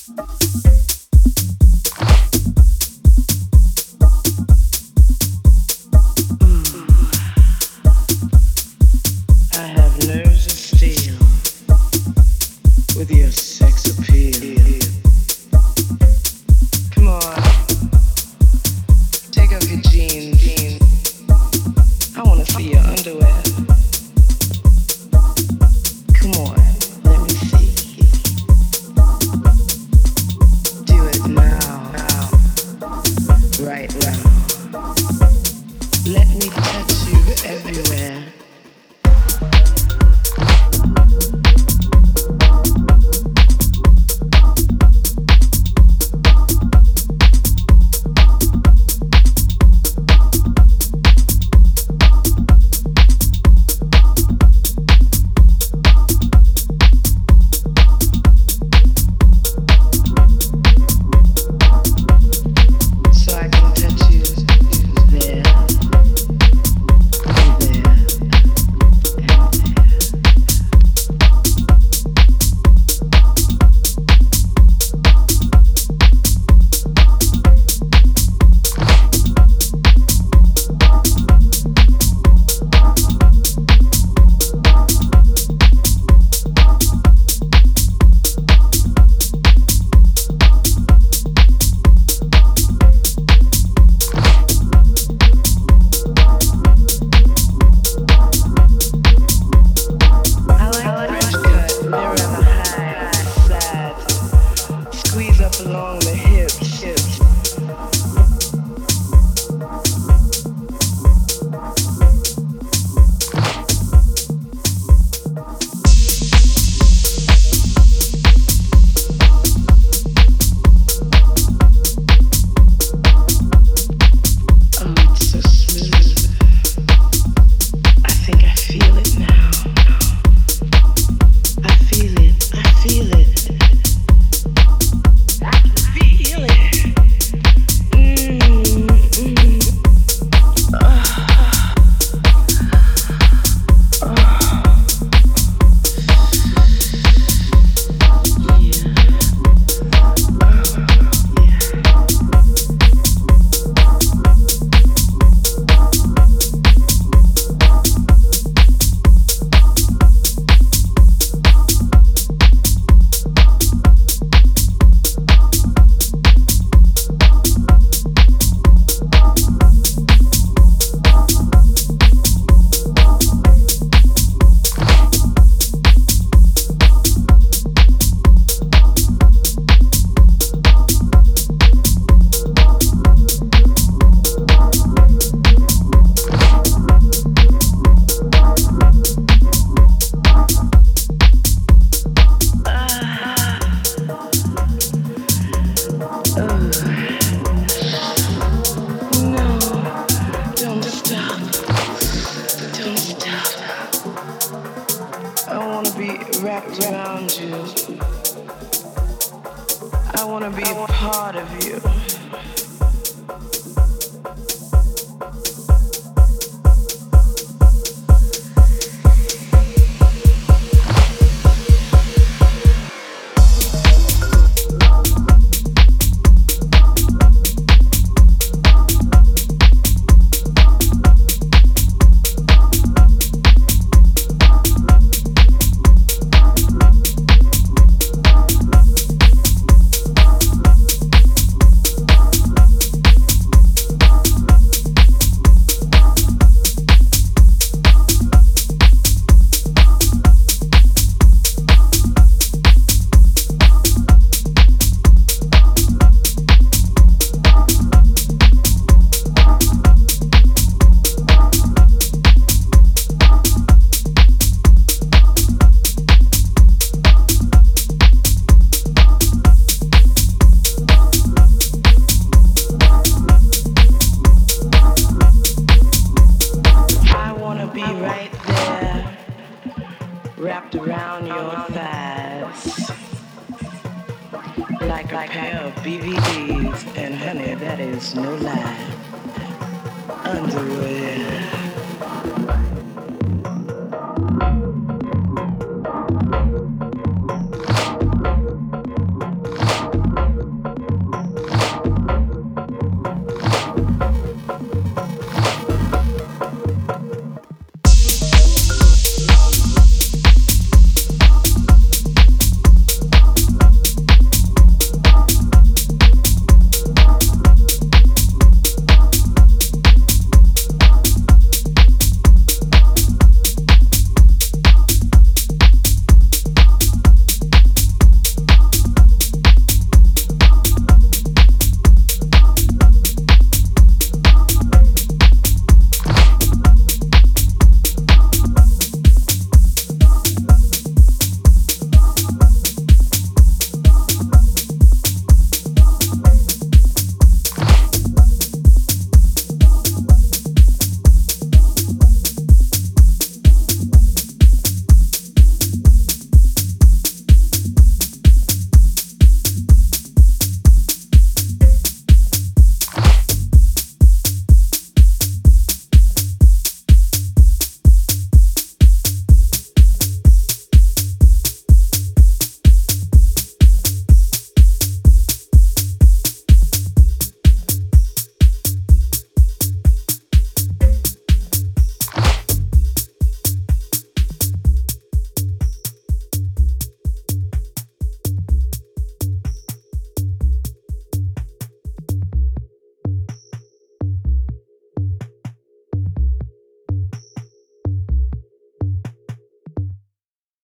I have nerves of steel with your sex appeal. Come on, take off your jeans. I wanna see your underwear. Come on, let me see. Do it now, right now. Let me touch you everywhere. So I can touch you there, and I like French cut, mirror high, side, squeeze up along the hips. Oh, it's so smooth. I think I feel it now. I feel it. I feel it. I can feel it. No, don't stop. Don't stop. I wanna be wrapped around you. I wanna be a part of you. Be right there, wrapped around your thighs, like a pair of BVDs, and honey, that is no lie, underwear.